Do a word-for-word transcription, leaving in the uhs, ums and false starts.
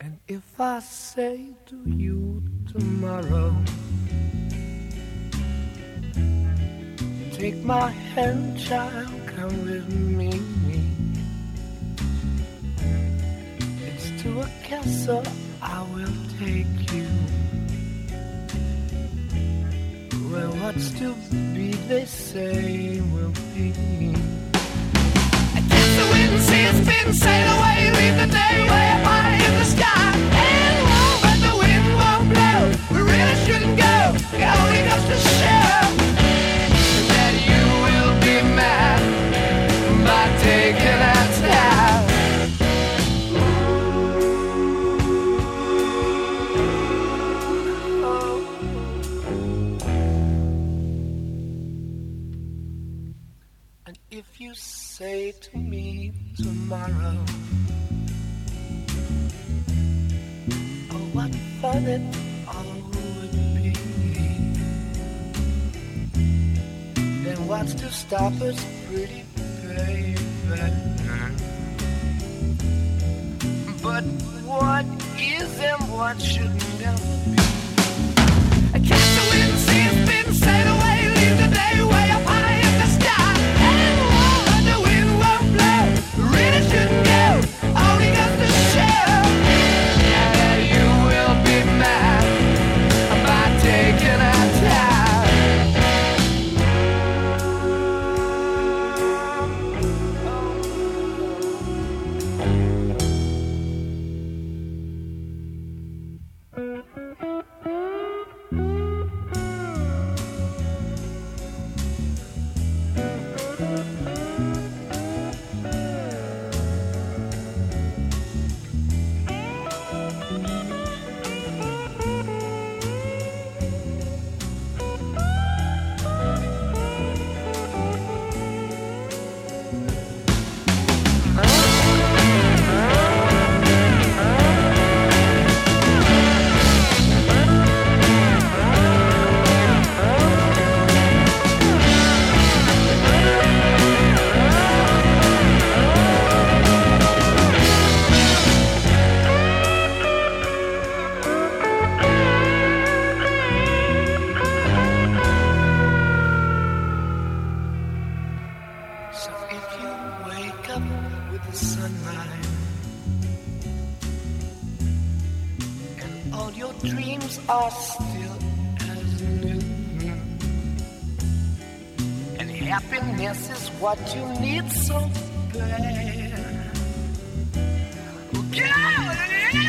If I say to you tomorrow, take my hand, child, come with me. It's to a castle I will take you, where what's to be, they say, will be. Against the wind and sea, it's been sail away, leave the day way up high in the sky. And won't, but the wind won't blow. We really shouldn't go. It only goes to show that you will be mad by taking our time. And if you say to me tomorrow, oh, what fun it all would be, then what's to stop us, pretty baby? But what is and what should never be? I catch the wind and see it's been sailed away, leave the day way up high in the sky. And won't, the wind won't blow, really shouldn't go, only goes to show that you will be mad by taking our time. Are still as new, and happiness is what you need so bad. Girl,